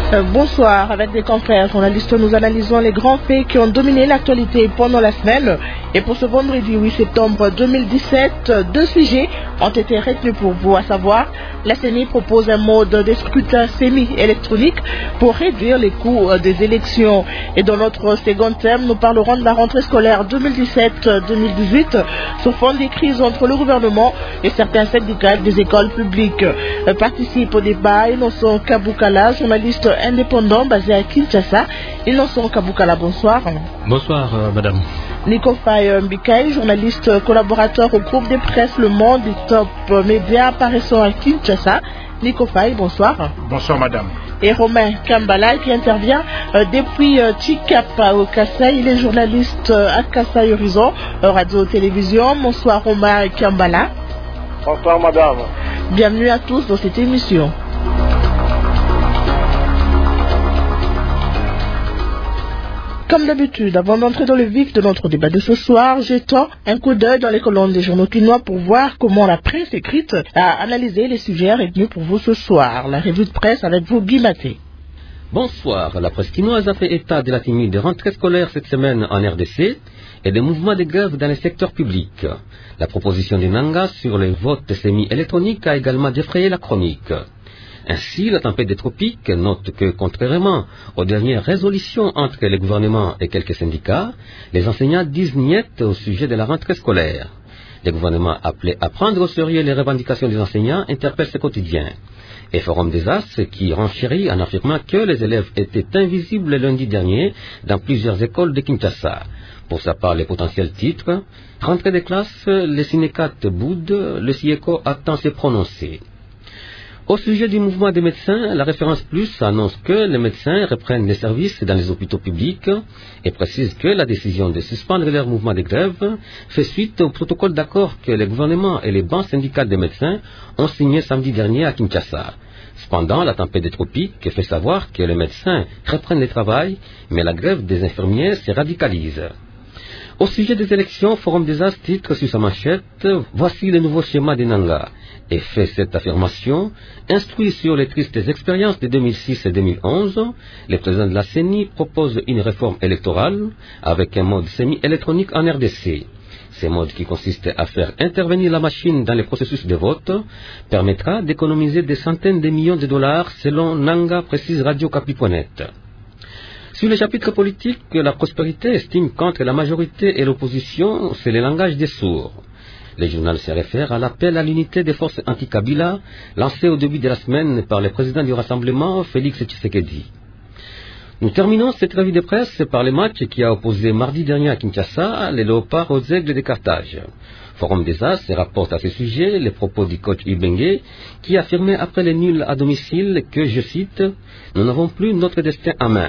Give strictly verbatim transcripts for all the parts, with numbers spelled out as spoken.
Euh, bonsoir, avec des confrères journalistes, nous analysons les grands faits qui ont dominé l'actualité pendant la semaine. Et pour ce vendredi huit septembre deux mille dix-sept, deux sujets ont été retenus pour vous, à savoir, la C E N I propose un mode de scrutin semi-électronique pour réduire les coûts des élections. Et dans notre second thème, nous parlerons de la rentrée scolaire deux mille dix-sept deux mille dix-huit sur fond des crises entre le gouvernement et certains syndicats des écoles publiques. Euh, participe au débat Innocent Kabukala, journaliste indépendant basé à Kinshasa. Innocent Kabukala, bonsoir. Bonsoir, euh, madame. Nico Faye Mbikaï, journaliste collaborateur au groupe de presse Le Monde et Top Média apparaissant à Kinshasa. Nico Faye, bonsoir. Bonsoir, madame. Et Romain Kambala qui intervient euh, depuis euh, Chikapa au Kassai. Il est journaliste euh, à Kassai Horizon, euh, radio-télévision. Bonsoir Romain Kambala. Bonsoir, madame. Bienvenue à tous dans cette émission. Comme d'habitude, avant d'entrer dans le vif de notre débat de ce soir, jetons un coup d'œil dans les colonnes des journaux quinois pour voir comment la presse écrite a analysé les sujets retenus pour vous ce soir. La revue de presse avec vous, Guy Maté. Bonsoir. La presse quinoise a fait état de la timide rentrée scolaire cette semaine en R D C et des mouvements de grève dans les secteurs publics. La proposition du Nanga sur les votes semi-électroniques a également défrayé la chronique. Ainsi, la tempête des tropiques note que, contrairement aux dernières résolutions entre les gouvernements et quelques syndicats, les enseignants disent niet au sujet de la rentrée scolaire. Les gouvernements appelés à prendre au sérieux les revendications des enseignants interpellent ce quotidien. Et Forum des As qui renchérit en affirmant que les élèves étaient invisibles le lundi dernier dans plusieurs écoles de Kinshasa. Pour sa part, les potentiels titres, rentrée des classes, les syndicats boudent, le SIECO attend se prononcer. Au sujet du mouvement des médecins, la référence plus annonce que les médecins reprennent les services dans les hôpitaux publics et précise que la décision de suspendre leur mouvement de grève fait suite au protocole d'accord que le gouvernement et les banques syndicales des médecins ont signé samedi dernier à Kinshasa. Cependant, la tempête des tropiques fait savoir que les médecins reprennent le travail, mais la grève des infirmiers se radicalise. Au sujet des élections, Forum des As titre sur sa manchette « Voici le nouveau schéma des Nanga » et fait cette affirmation. Instruit sur les tristes expériences de deux mille six et deux mille onze, le président de la C E N I propose une réforme électorale avec un mode semi-électronique en R D C. Ce mode qui consiste à faire intervenir la machine dans les processus de vote permettra d'économiser des centaines de millions de dollars selon Nanga, précise Radio Capi point net. Sur le chapitre politique, la prospérité estime qu'entre la majorité et l'opposition, c'est le langage des sourds. Le journal se réfère à l'appel à l'unité des forces anti-Kabila lancé au début de la semaine par le président du Rassemblement, Félix Tshisekedi. Nous terminons cette revue de presse par le match qui a opposé mardi dernier à Kinshasa les Léopards aux Aigles de Carthage. Forum des As rapporte à ce sujet les propos du coach Ibenge qui affirmait après le nul à domicile que, je cite, « Nous n'avons plus notre destin en main ».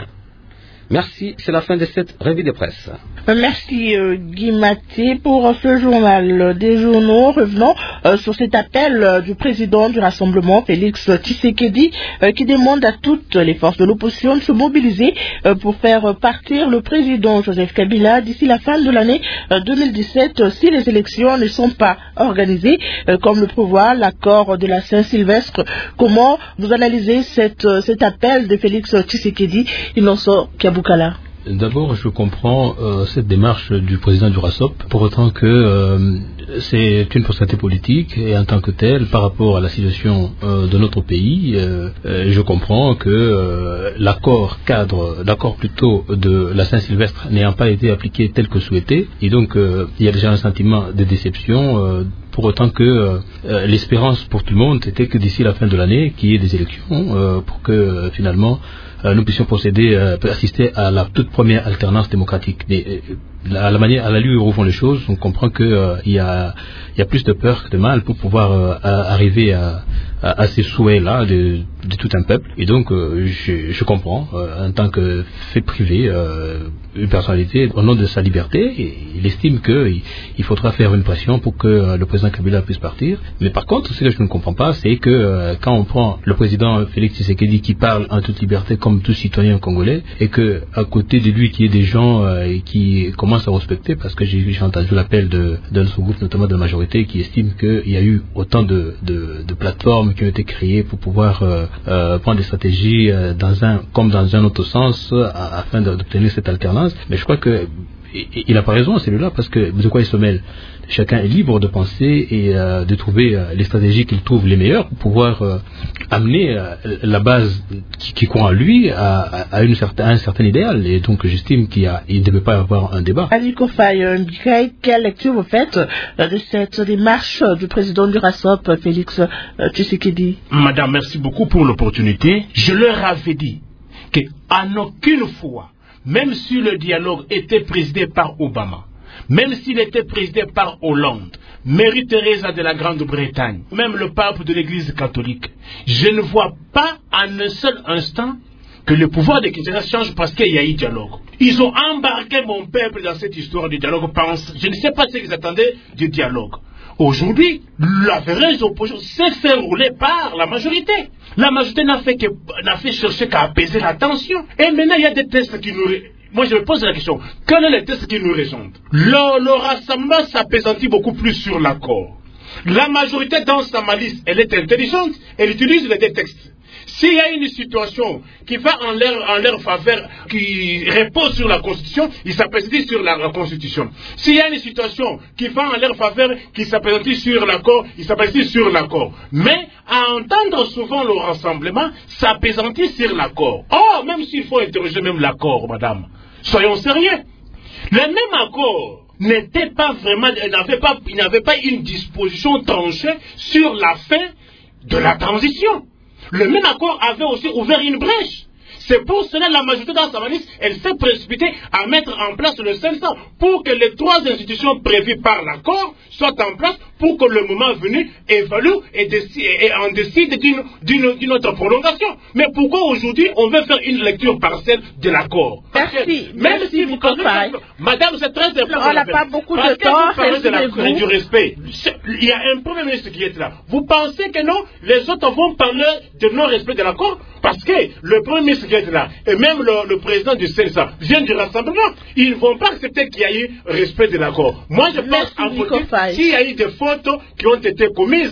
Merci, c'est la fin de cette revue de presse. Merci euh, Guy Maté pour ce journal des journaux. Revenons euh, sur cet appel euh, du président du Rassemblement, Félix Tshisekedi, euh, qui demande à toutes les forces de l'opposition de se mobiliser euh, pour faire partir le président Joseph Kabila d'ici la fin de l'année euh, deux mille dix-sept euh, si les élections ne sont pas organisées, euh, comme le prévoit l'accord de la Saint-Sylvestre. Comment vous analysez cette, euh, cet appel de Félix Tshisekedi? Innocent Kabukala. D'abord, je comprends euh, cette démarche du président du RASOP, pour autant que euh, c'est une postérité politique et en tant que telle, par rapport à la situation euh, de notre pays, euh, euh, je comprends que euh, l'accord cadre, l'accord plutôt de la Saint-Sylvestre n'ayant pas été appliqué tel que souhaité, et donc euh, il y a déjà un sentiment de déception. Euh, pour autant que euh, l'espérance pour tout le monde était que d'ici la fin de l'année, qu'il y ait des élections, euh, pour que euh, finalement euh, nous puissions procéder, euh, assister à la toute première alternance démocratique. Mais euh, à la manière, à la lueur où vont les choses, on comprend qu'il euh, y, a, y a plus de peur que de mal pour pouvoir euh, à, arriver à, à, à ces souhaits-là de, de tout un peuple. Et donc, euh, je, je comprends, euh, en tant que fait privé, euh, une personnalité, au nom de sa liberté, il estime qu'il il faudra faire une pression pour que euh, le président Kabila puisse partir. Mais par contre, ce que je ne comprends pas, c'est que euh, quand on prend le président Félix Tshisekedi qui parle en toute liberté comme tout citoyen congolais, et que à côté de lui, qu'il y ait des gens euh, qui commencent à respecter, parce que j'ai, j'ai entendu l'appel de, de son groupe, notamment de la majorité, qui estime qu'il y a eu autant de, de, de plateformes qui ont été créées pour pouvoir euh, euh, prendre des stratégies euh, dans un comme dans un autre sens euh, afin d'obtenir cette alternance. Mais je crois que il n'a pas raison, celui-là, parce que de quoi il se mêle? Chacun est libre de penser et euh, de trouver euh, les stratégies qu'il trouve les meilleures pour pouvoir euh, amener euh, la base qui, qui croit en lui à, à, à, une certain, à un certain idéal. Et donc j'estime qu'il ne devait pas y avoir un débat. Aliko Faye, quelle lecture vous faites de cette démarche du président du RASOP, Félix Tshisekedi? Madame, merci beaucoup pour l'opportunité. Je leur avais dit qu'en aucune fois, même si le dialogue était présidé par Obama, même s'il était présidé par Hollande, Marie Thérèse de la Grande-Bretagne, même le pape de l'Église catholique, je ne vois pas en un seul instant que le pouvoir de Kinshasa change parce qu'il y a eu dialogue. Ils ont embarqué mon peuple dans cette histoire du dialogue. Je ne sais pas ce qu'ils attendaient du dialogue. Aujourd'hui, la vraie opposition s'est fait rouler par la majorité. La majorité n'a fait, que, n'a fait chercher qu'à apaiser la tension. Et maintenant, il y a des tests qui nous... Moi, je me pose la question. Quel est le test qui nous résonne? Le, le rassemblement s'apaisantit beaucoup plus sur l'accord. La majorité, dans sa malice, elle est intelligente. Elle utilise les deux textes. S'il y a une situation qui va en leur, en leur faveur, qui repose sur la Constitution, il s'apaisantit sur la, la Constitution. S'il y a une situation qui va en leur faveur, qui s'apaisantit sur l'accord, il s'apaisantit sur l'accord. Mais à entendre souvent le rassemblement, s'apaisantit sur l'accord. Oh, même s'il faut interroger même l'accord, madame, soyons sérieux. Le même accord n'était pas vraiment, il n'avait pas, il n'avait pas une disposition tranchée sur la fin de la transition. Le même accord avait aussi ouvert une brèche. C'est pour cela que la majorité dans sa malice, elle s'est précipitée à mettre en place le cinq cents pour que les trois institutions prévues par l'accord soient en place pour que le moment venu évalue et, décide, et en décide d'une, d'une, d'une autre prolongation. Mais pourquoi aujourd'hui on veut faire une lecture partielle de l'accord? Merci. Même Merci si vous parlez, madame, c'est très important. On n'a pas beaucoup Parce de que temps. vous parlez de la, du respect. Il y a un premier ministre qui est là. Vous pensez que non, les autres vont parler de non-respect de l'accord? Parce que le premier ministre qui est là, et même le, le président du C N S A vient du rassemblement, ils ne vont pas accepter qu'il y ait eu respect de l'accord. Moi, je pense en politique, s'il y a eu des fautes qui ont été commises,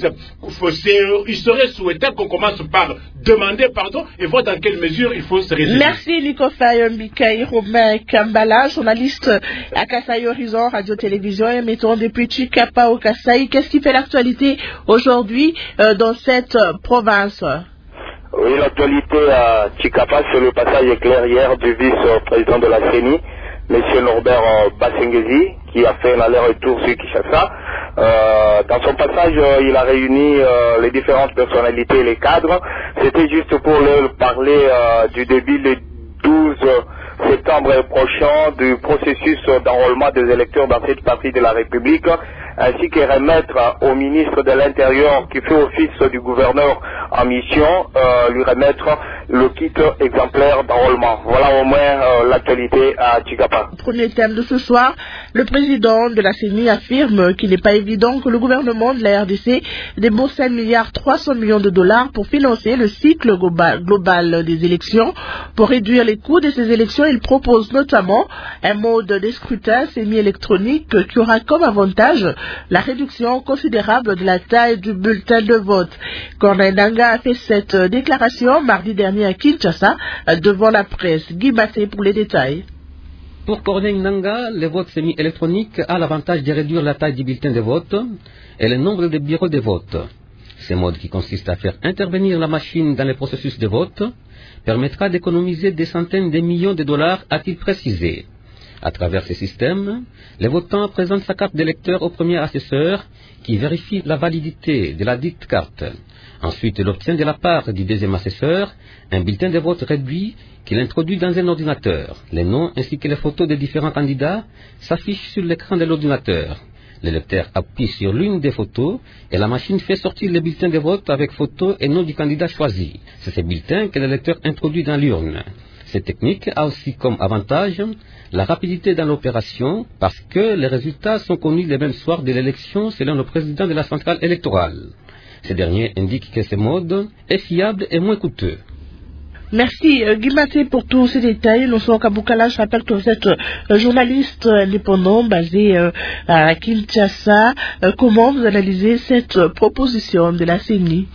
il serait souhaitable qu'on commence par demander pardon et voir dans quelle mesure il faut se résoudre. Merci Nico Faye, Mikaï Romain Kambala, journaliste à Kasaï Horizon, Radio-Télévision, et mettons depuis Chikapa au Kasaï. Qu'est-ce qui fait l'actualité aujourd'hui euh, dans cette euh, province? Oui, l'actualité à Chikapa, c'est le passage éclair hier du vice-président de la C E N I, M. Norbert Bassengezi, qui a fait un aller-retour sur Kinshasa. Euh, dans son passage, euh, il a réuni euh, les différentes personnalités et les cadres. C'était juste pour leur parler euh, du début le douze septembre prochain du processus d'enrôlement des électeurs dans cette partie de la République, ainsi que remettre au ministre de l'Intérieur qui fait office du gouverneur en mission, euh, lui remettre le kit exemplaire d'enrôlement. Voilà au moins euh, l'actualité à Chikapa. Premier thème de ce soir, le président de la C E N I affirme qu'il n'est pas évident que le gouvernement de la R D C débourse un milliard trois cents millions de dollars pour financer le cycle global, global des élections. Pour réduire les coûts de ces élections, il propose notamment un mode de scrutin semi-électronique qui aura comme avantage la réduction considérable de la taille du bulletin de vote. Corneille Nangaa a fait cette déclaration mardi dernier à Kinshasa devant la presse. Guy Massé pour les détails. Pour Corneille Nangaa, le vote semi-électronique a l'avantage de réduire la taille du bulletin de vote et le nombre de bureaux de vote. Ce mode qui consiste à faire intervenir la machine dans le processus de vote permettra d'économiser des centaines de millions de dollars, a-t-il précisé. À travers ce système, le votant présente sa carte d'électeur au premier assesseur qui vérifie la validité de la dite carte. Ensuite, il obtient de la part du deuxième assesseur un bulletin de vote réduit qu'il introduit dans un ordinateur. Les noms ainsi que les photos des différents candidats s'affichent sur l'écran de l'ordinateur. L'électeur appuie sur l'une des photos et la machine fait sortir le bulletin de vote avec photo et nom du candidat choisi. C'est ce bulletin que l'électeur introduit dans l'urne. Cette technique a aussi comme avantage la rapidité dans l'opération parce que les résultats sont connus le même soir de l'élection selon le président de la centrale électorale. Ce dernier indique que ce mode est fiable et moins coûteux. Merci Guy Maté pour tous ces détails. Nous sommes à Bukala. Je rappelle que vous êtes euh, journaliste indépendant basé euh, à Kinshasa. Euh, comment vous analysez cette euh, proposition de la C E N I?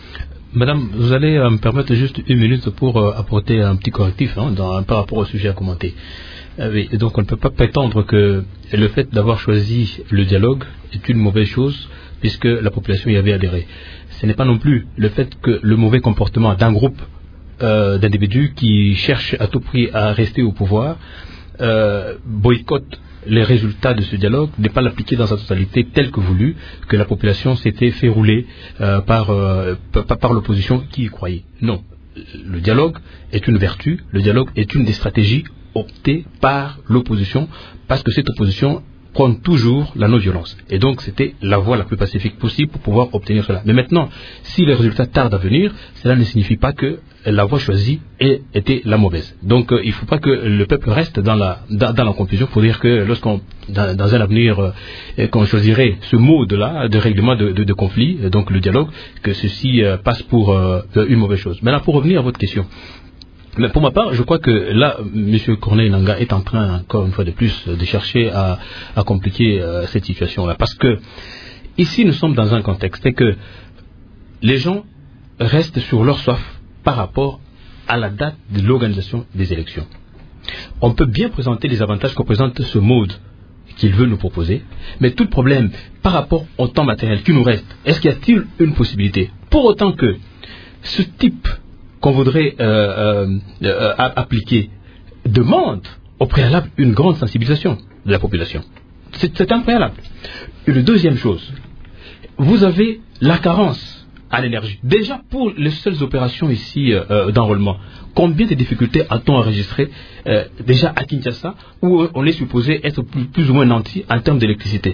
Madame, vous allez euh, me permettre juste une minute pour euh, apporter un petit correctif hein, dans, par rapport au sujet à commenter. Euh, oui, donc on ne peut pas prétendre que le fait d'avoir choisi le dialogue est une mauvaise chose puisque la population y avait adhéré. Ce n'est pas non plus le fait que le mauvais comportement d'un groupe euh, d'individus qui cherchent à tout prix à rester au pouvoir euh, boycottent les résultats de ce dialogue, n'est pas l'appliquer dans sa totalité tel que voulu, que la population s'était fait rouler euh, par, euh, par, par l'opposition qui y croyait. Non. Le dialogue est une vertu, le dialogue est une des stratégies optées par l'opposition, parce que cette opposition prône toujours la non-violence. Et donc c'était la voie la plus pacifique possible pour pouvoir obtenir cela. Mais maintenant, si les résultats tardent à venir, cela ne signifie pas que la voie choisie ait été la mauvaise. Donc euh, il ne faut pas que le peuple reste dans la, dans, dans la confusion pour dire que lorsqu'on, dans, dans un avenir, euh, qu'on choisirait ce mode-là de règlement de, de, de conflit, euh, donc le dialogue, que ceci euh, passe pour euh, une mauvaise chose. Maintenant, pour revenir à votre question, mais pour ma part, je crois que là, M. Corneille Nangaa est en train, encore une fois de plus, de chercher à, à compliquer euh, cette situation-là. Parce que ici, nous sommes dans un contexte, c'est que les gens restent sur leur soif par rapport à la date de l'organisation des élections. On peut bien présenter les avantages que présente ce mode qu'il veut nous proposer, mais tout le problème par rapport au temps matériel qui nous reste, est-ce qu'il y a-t-il une possibilité? Pour autant que ce type qu'on voudrait euh, euh, euh, appliquer demande au préalable une grande sensibilisation de la population. C'est, c'est un préalable. Une deuxième chose, vous avez la carence à l'énergie. Déjà pour les seules opérations ici euh, d'enrôlement, combien de difficultés a-t-on enregistré euh, déjà à Kinshasa où on est supposé être plus, plus ou moins nanti en termes d'électricité?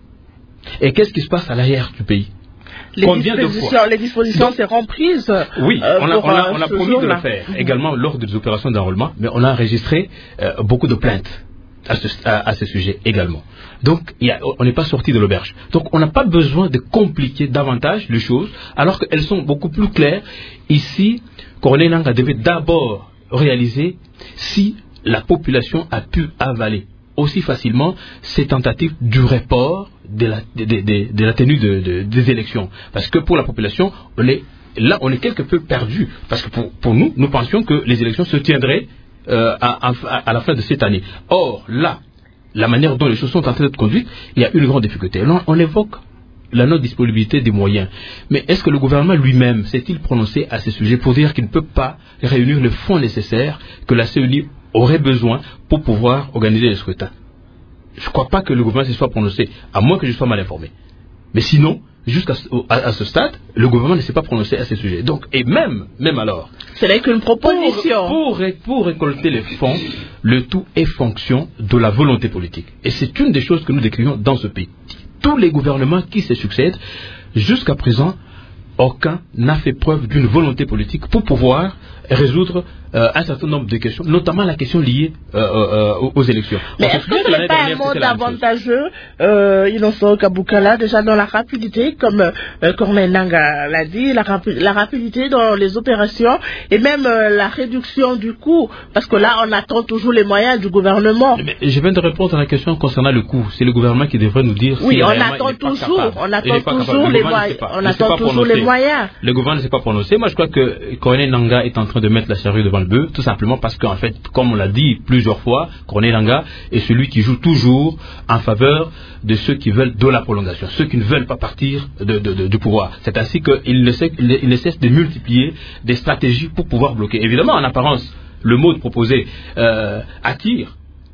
Et qu'est-ce qui se passe à l'arrière du pays? Les Combien dispositions, les dispositions seront prises. Oui, euh, on a, pour, on a, on a euh, promis de le faire également lors des opérations d'enrôlement, mais on a enregistré euh, beaucoup de plaintes à ce, à, à ce sujet également. Donc, y a, on n'est pas sorti de l'auberge. Donc, on n'a pas besoin de compliquer davantage les choses, alors qu'elles sont beaucoup plus claires. Ici, Corneille Nangaa devait d'abord réaliser si la population a pu avaler aussi facilement ces tentatives du report de la, de, de, de, de la tenue de, de, des élections. Parce que pour la population, on est, là, on est quelque peu perdu. Parce que pour, pour nous, nous pensions que les élections se tiendraient euh, à, à, à la fin de cette année. Or, là, la manière dont les choses sont en train d'être conduites, il y a une grande difficulté. Là, on évoque la non-disponibilité des moyens. Mais est-ce que le gouvernement lui-même s'est-il prononcé à ce sujet pour dire qu'il ne peut pas réunir le fonds nécessaire que la C E N I aurait besoin pour pouvoir organiser les scrutins? Je ne crois pas que le gouvernement se soit prononcé, à moins que je sois mal informé. Mais sinon, jusqu'à à, à ce stade, le gouvernement ne s'est pas prononcé à ce sujet. Donc, et même, même alors, ce n'est qu'une proposition. Pour, pour, pour récolter les fonds, le tout est fonction de la volonté politique. Et c'est une des choses que nous décrivons dans ce pays. Tous les gouvernements qui se succèdent, jusqu'à présent, aucun n'a fait preuve d'une volonté politique pour pouvoir résoudre euh, un certain nombre de questions, notamment la question liée euh, euh, aux, aux élections. Mais est-ce que ce n'est pas un mode avantageux, euh, Innocent Kabukala, déjà dans la rapidité, comme euh, Corneille Nangaa l'a dit, la, rapi la rapidité dans les opérations et même euh, la réduction du coût, parce que là, on attend toujours les moyens du gouvernement. Mais je viens de répondre à la question concernant le coût. C'est le gouvernement qui devrait nous dire oui, si on attend toujours, on attend toujours les moyens. On attend toujours les moyens. Le gouvernement ne s'est pas prononcé. Moi, je crois que Corneille Nangaa est en train de mettre la charrue devant le bœuf, tout simplement parce qu'en fait, comme on l'a dit plusieurs fois, Corneille Nangaa est celui qui joue toujours en faveur de ceux qui veulent de la prolongation, ceux qui ne veulent pas partir de, de, de, du pouvoir. C'est ainsi qu'il ne, il ne cesse de multiplier des stratégies pour pouvoir bloquer. Évidemment, en apparence, le mode proposé euh, attire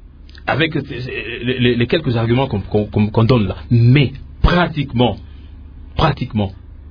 avec les, les, les quelques arguments qu'on qu'on, qu'on donne là. Mais pratiquement, pratiquement,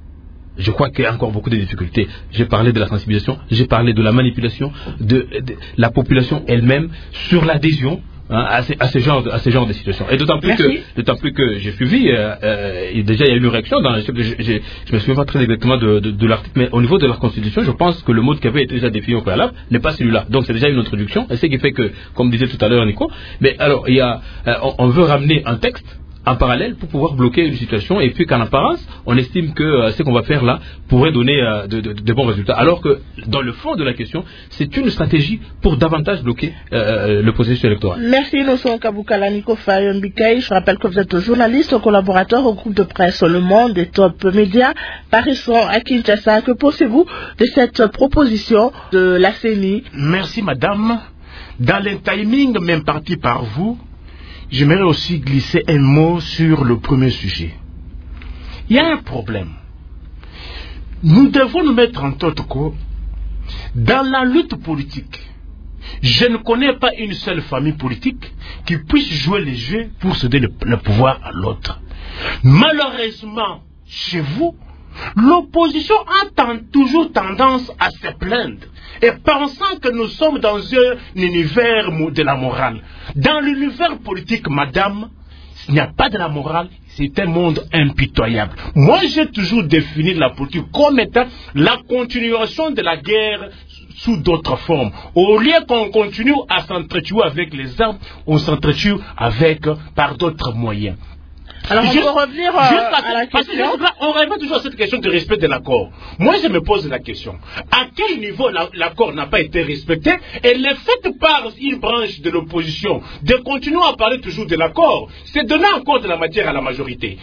je crois qu'il y a encore beaucoup de difficultés. J'ai parlé de la sensibilisation, j'ai parlé de la manipulation de, de la population elle-même sur l'adhésion hein, à, ces, à, ce genre de, à ce genre de situation. Et d'autant plus, que, d'autant plus que j'ai suivi, euh, euh, déjà il y a eu une réaction, dans, je ne me souviens pas très exactement de, de, de l'article, mais au niveau de la Constitution, je pense que le mot qui avait été déjà défini au préalable n'est pas celui-là. Donc c'est déjà une introduction, et ce qui fait que, comme disait tout à l'heure Nico, mais alors il y a, euh, on, on veut ramener un texte en parallèle pour pouvoir bloquer une situation, et puis qu'en apparence, on estime que euh, ce qu'on va faire là pourrait donner euh, de, de, de bons résultats. Alors que dans le fond de la question, c'est une stratégie pour davantage bloquer euh, le processus électoral. Merci Innocent Kabukala Nico Faye Mbikaï. Je rappelle que vous êtes journaliste, collaborateur au groupe de presse Le Monde et Top Média, paraissant à Kinshasa. Que pensez-vous de cette proposition de la C E N I? Merci madame. Dans le timing même parti par vous, j'aimerais aussi glisser un mot sur le premier sujet. Il y a un problème. Nous devons nous mettre en tête que dans la lutte politique, je ne connais pas une seule famille politique qui puisse jouer les jeux pour céder le, le pouvoir à l'autre. Malheureusement, chez vous, l'opposition a tant, toujours tendance à se plaindre et pensant que nous sommes dans un univers de la morale. Dans l'univers politique, madame, il n'y a pas de la morale, c'est un monde impitoyable. Moi, j'ai toujours défini la politique comme étant la continuation de la guerre sous d'autres formes. Au lieu qu'on continue à s'entretuer avec les armes, on s'entretue avec par d'autres moyens. Alors, on peut revenir euh, à, à la question. Là, on revient toujours à cette question de respect de l'accord. Moi, je me pose la question. À quel niveau l'accord n'a pas été respecté? Et le fait par une branche de l'opposition de continuer à parler toujours de l'accord, c'est donner encore de la matière à la majorité.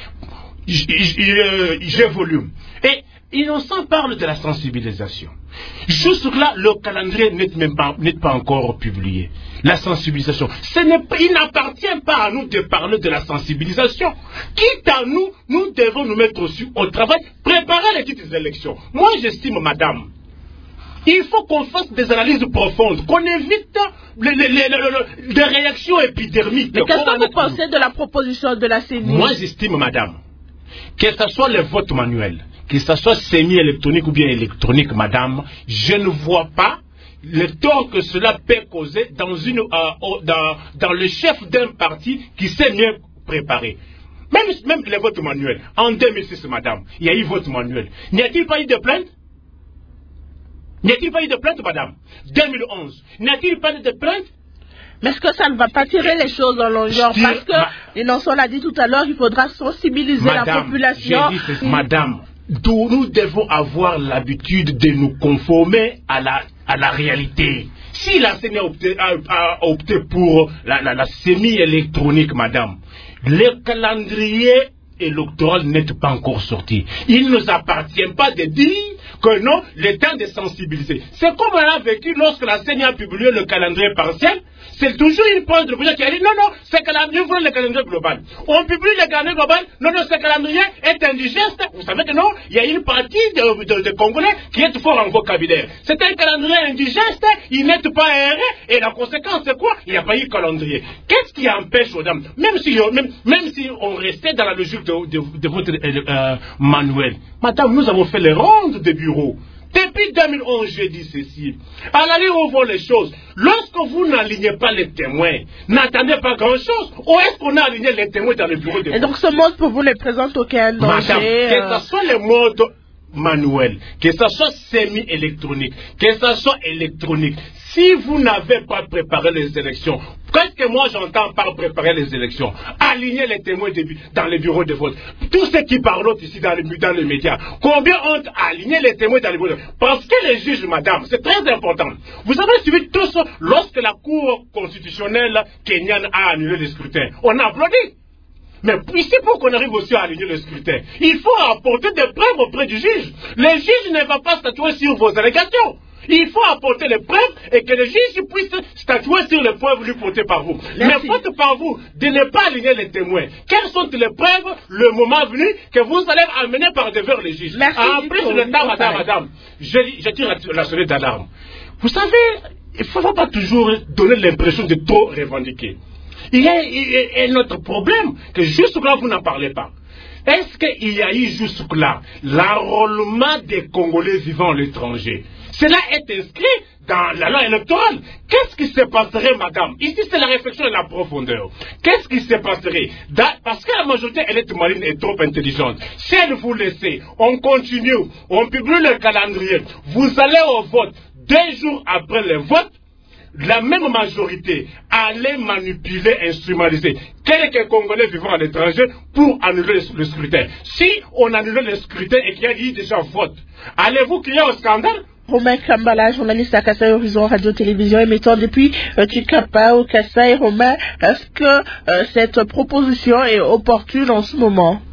J'évolue. Et Innocent parle de la sensibilisation. Jusque là, le calendrier n'est même pas, n'est pas encore publié. La sensibilisation. Ce n'est pas, il n'appartient pas à nous de parler de la sensibilisation. Quitte à nous, nous devons nous mettre aussi au travail, préparer les petites élections. Moi, j'estime, madame, il faut qu'on fasse des analyses profondes, qu'on évite les, les, les, les, les réactions épidermiques. Mais qu'est-ce que vous pensez de la proposition de la C E N I? Moi, j'estime, madame, que ce soit le vote manuel, que ce soit semi-électronique ou bien électronique, madame, je ne vois pas le tort que cela peut causer dans, une, euh, dans, dans le chef d'un parti qui s'est mieux préparé. Même, même le vote manuel. En deux mille six, madame, il y a eu vote manuel. N'y a-t-il pas eu de plainte? N'y a-t-il pas eu de plainte, madame? deux mille onze, n'y a-t-il pas eu de plainte? Mais est-ce que ça ne va pas tirer les choses dans longueur? Parce que, Innocent l'a dit tout à l'heure, il faudra sensibiliser madame, la population. J'ai dit, madame, d'où nous devons avoir l'habitude de nous conformer à la, à la réalité. Si la C E N I a opté, a, a opté pour la, la, la semi-électronique, madame, le calendrier électoral n'est pas encore sorti. Il ne nous appartient pas de dire que non, le temps de sensibiliser. C'est comme on a vécu lorsque la C E N I a publié le calendrier partiel. C'est toujours une pointe de l'opposition qui a dit non, non, c'est calendrier, vous le calendrier global. On publie le calendrier global, non, non, ce calendrier est indigeste. Vous savez que non, il y a une partie de, de, de Congolais qui est fort en vocabulaire. C'est un calendrier indigeste, il n'est pas aéré, et la conséquence c'est quoi? Il n'y a pas eu calendrier. Qu'est-ce qui empêche aux dames, même si, même, même si on restait dans la logique de, de, de votre euh, manuel, madame, nous avons fait les rondes de bureaux. Depuis deux mille onze, j'ai dit ceci. À la ligne où vont les choses, lorsque vous n'alignez pas les témoins, n'attendez pas grand-chose. Où est-ce qu'on a aligné les témoins dans le bureau de vote? Et donc ce mode pour vous ne présente aucun danger? Madame, euh... que ce soit le mode manuel, que ce soit semi-électronique, que ce soit électronique, si vous n'avez pas préparé les élections, qu'est-ce que moi j'entends par préparer les élections? Aligner les témoins dans les bureaux de vote. Tous ceux qui parlent ici dans les, dans les médias, combien ont aligné les témoins dans les bureaux de vote? Parce que les juges, madame, c'est très important. Vous avez suivi tous lorsque la Cour constitutionnelle kenyane a annulé le scrutin. On a applaudi. Mais ici, pour qu'on arrive aussi à aligner le scrutin, il faut apporter des preuves auprès du juge. Le juge ne va pas statuer sur vos allégations. Il faut apporter les preuves et que le juge puisse statuer sur les preuves lui portées par vous. Merci. Mais faute par vous de ne pas aligner les témoins. Quelles sont les preuves, le moment venu, que vous allez amener par devers les juges? Merci. En plus de temps, madame, madame, je, je tire la, la sonnette d'alarme. Vous savez, il ne faut pas toujours donner l'impression de trop revendiquer. Il y a, il y a un autre problème que jusque-là vous n'en parlez pas. Est-ce qu'il y a eu jusque-là l'enrôlement des Congolais vivant à l'étranger? Cela est inscrit dans la loi électorale. Qu'est-ce qui se passerait, madame? Ici, c'est la réflexion et la profondeur. Qu'est-ce qui se passerait? Parce que la majorité électorale est trop intelligente. Si elle vous laisse, on continue, on publie le calendrier, vous allez au vote deux jours après le vote. la même majorité allait manipuler, instrumentaliser quelques Congolais vivant à l'étranger pour annuler le, le scrutin. Si on annule le scrutin et qu'il y a eu déjà vote, allez-vous crier au scandale? Romain Kambala, journaliste à Kassai Horizon Radio-Télévision, émettant depuis euh, Tshikapa au Kassai. Romain, est-ce que euh, cette proposition est opportune en ce moment?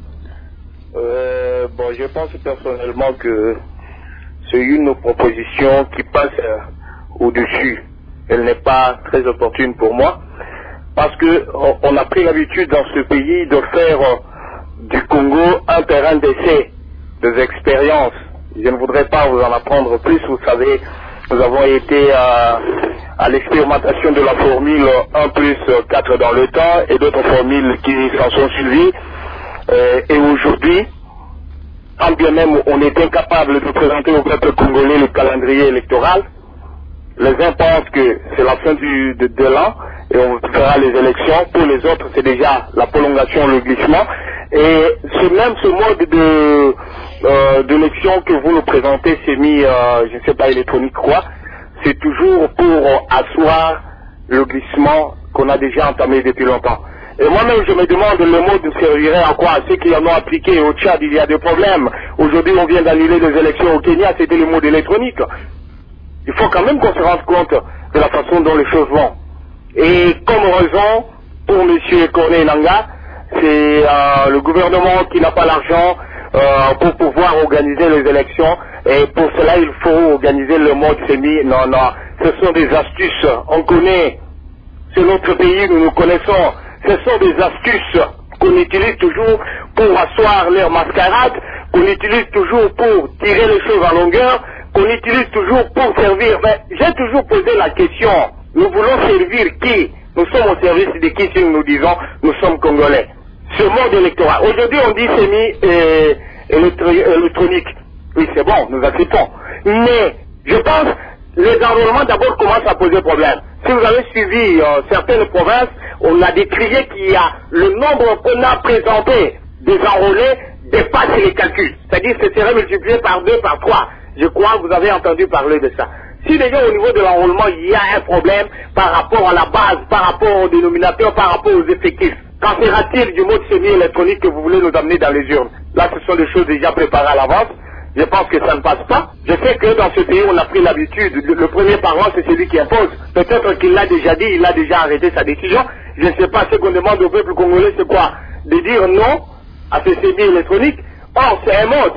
euh, Bon, je pense personnellement que c'est une proposition qui passe euh, au-dessus. Elle n'est pas très opportune pour moi, parce que on a pris l'habitude dans ce pays de faire euh, du Congo un terrain d'essai, des expériences. Je ne voudrais pas vous en apprendre plus. Vous savez, nous avons été à, à l'expérimentation de la formule un plus quatre dans le temps et d'autres formules qui s'en sont suivies. Euh, et aujourd'hui, quand bien même on est incapable de présenter au peuple congolais le calendrier électoral, les uns pensent que c'est la fin du, de, de l'an et on fera les élections. Pour les autres, c'est déjà la prolongation, le glissement. Et c'est même ce mode de euh, d'élection que vous nous présentez, c'est mis, euh, je ne sais pas, électronique quoi, c'est toujours pour euh, asseoir le glissement qu'on a déjà entamé depuis longtemps. Et moi-même, je me demande, le mode servirait à quoi? À ceux qui en ont appliqué au Tchad, il y a des problèmes. Aujourd'hui, on vient d'annuler les élections au Kenya, c'était le mode électronique. Il faut quand même qu'on se rende compte de la façon dont les choses vont. Et comme raison, pour M. Corneille Nangaa, c'est euh, le gouvernement qui n'a pas l'argent euh, pour pouvoir organiser les élections, et pour cela il faut organiser le mode semi. Non, non, ce sont des astuces, on connaît, c'est notre pays, nous nous connaissons, ce sont des astuces qu'on utilise toujours pour asseoir leur mascarade, qu'on utilise toujours pour tirer les choses en longueur, qu'on utilise toujours pour servir. Mais j'ai toujours posé la question, nous voulons servir qui? Nous sommes au service de qui si nous disons nous sommes Congolais? Ce mode électoral. Aujourd'hui, on dit semi-électronique. Oui, c'est bon, nous acceptons. Mais, je pense, les enrôlements d'abord commencent à poser problème. Si vous avez suivi euh, certaines provinces, on a décrié qu'il y a le nombre qu'on a présenté des enrôlés dépasse les calculs. C'est-à-dire que ce serait multiplié par deux, par trois. Je crois que vous avez entendu parler de ça. Si déjà au niveau de l'enrôlement, il y a un problème par rapport à la base, par rapport au dénominateur, par rapport aux effectifs, qu'en sera-t-il du mode semi-électronique que vous voulez nous amener dans les urnes? Là, ce sont des choses déjà préparées à l'avance. Je pense que ça ne passe pas. Je sais que dans ce pays, on a pris l'habitude. Le, le premier parlant, c'est celui qui impose. Peut-être qu'il l'a déjà dit, il a déjà arrêté sa décision. Je ne sais pas ce qu'on demande au peuple congolais, c'est quoi? De dire non à ce semi-électronique. Or, c'est un mode.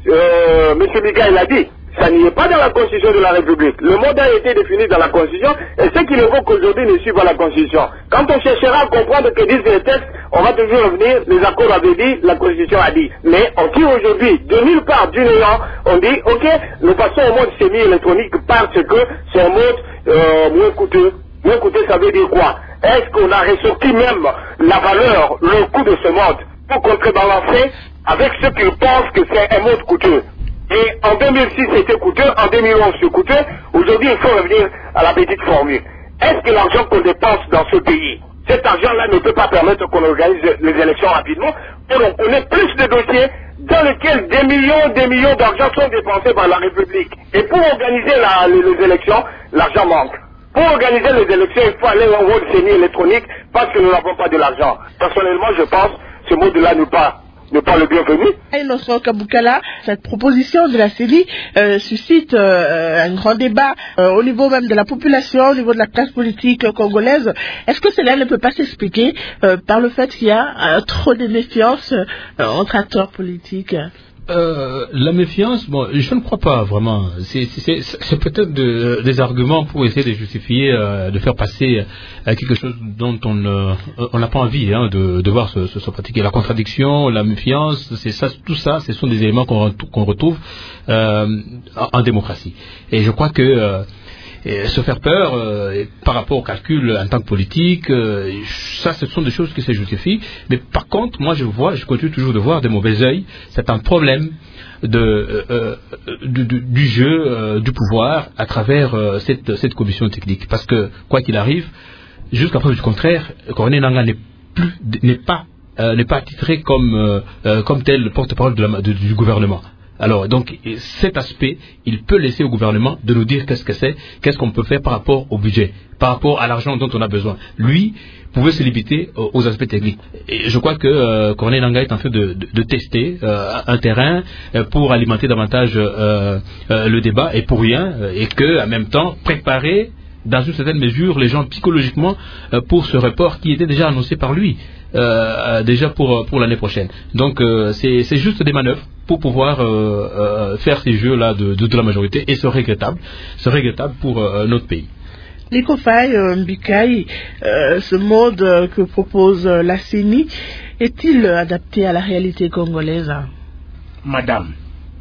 Euh, M. Mikaël l'a dit. Ça n'y est pas dans la Constitution de la République. Le mode a été défini dans la Constitution et ceux qui l'évoquent aujourd'hui ne suivent pas la Constitution. Quand on cherchera à comprendre ce que disent les textes, on va toujours revenir, les accords avaient dit, la Constitution a dit. Mais on tire aujourd'hui de nulle part du néant, on dit, ok, nous passons au mode semi-électronique parce que c'est un mode euh, moins coûteux. Moins coûteux, ça veut dire quoi? Est-ce qu'on a ressorti même la valeur, le coût de ce mode pour contrebalancer avec ceux qui pensent que c'est un mode coûteux? Et en deux mille six c'était coûteux, en deux mille onze c'est coûteux, aujourd'hui il faut revenir à la petite formule. Est-ce que l'argent qu'on dépense dans ce pays, cet argent-là ne peut pas permettre qu'on organise les élections rapidement? On connaît plus de dossiers dans lesquels des millions, des millions d'argent sont dépensés par la République. Et pour organiser la, les, les élections, l'argent manque. Pour organiser les élections, il faut aller en mode semi-électronique parce que nous n'avons pas de l'argent. Personnellement, je pense que ce mode-là n'est pas n'est pas le bienvenu. Innocent Kabukala, cette proposition de la C E N I euh, suscite euh, un grand débat euh, au niveau même de la population, au niveau de la classe politique euh, congolaise. Est-ce que cela ne peut pas s'expliquer euh, par le fait qu'il y a euh, trop de méfiance euh, entre acteurs politiques? Euh, la méfiance, bon, je ne crois pas vraiment. C'est, c'est, c'est peut-être de, des arguments pour essayer de justifier, euh, de faire passer euh, quelque chose dont on euh, on n'a pas envie hein, de, de voir se, se, se pratiquer. La contradiction, la méfiance, c'est ça, tout ça, ce sont des éléments qu'on, qu'on retrouve euh, en, en démocratie. Et je crois que euh, Et se faire peur euh, par rapport au calcul en tant que politique, euh, ça ce sont des choses qui se justifient. Mais par contre, moi je vois, je continue toujours de voir des mauvais œils. C'est un problème de, euh, du, du, du jeu euh, du pouvoir à travers euh, cette, cette commission technique. Parce que quoi qu'il arrive, jusqu'à preuve du contraire, Corneille Nangaa n'est plus, n'est pas, euh, n'est pas attitré comme euh, euh, comme tel porte-parole de la, de, du gouvernement. Alors, donc, cet aspect, il peut laisser au gouvernement de nous dire qu'est-ce que c'est, qu'est-ce qu'on peut faire par rapport au budget, par rapport à l'argent dont on a besoin. Lui pouvait se limiter aux aspects techniques. Et je crois que euh, Corneille Nangaa est en train de, de, de tester euh, un terrain euh, pour alimenter davantage euh, euh, le débat, et pour rien, et que, en même temps, préparer dans une certaine mesure les gens psychologiquement euh, pour ce report qui était déjà annoncé par lui, euh, déjà pour, pour l'année prochaine. Donc euh, c'est, c'est juste des manœuvres pour pouvoir euh, euh, faire ces jeux-là de, de, de la majorité, et c'est regrettable, c'est regrettable pour euh, notre pays. Liko Faye, euh, Mbikaï, euh, ce mode euh, que propose euh, la C E N I est-il adapté à la réalité congolaise? Madame,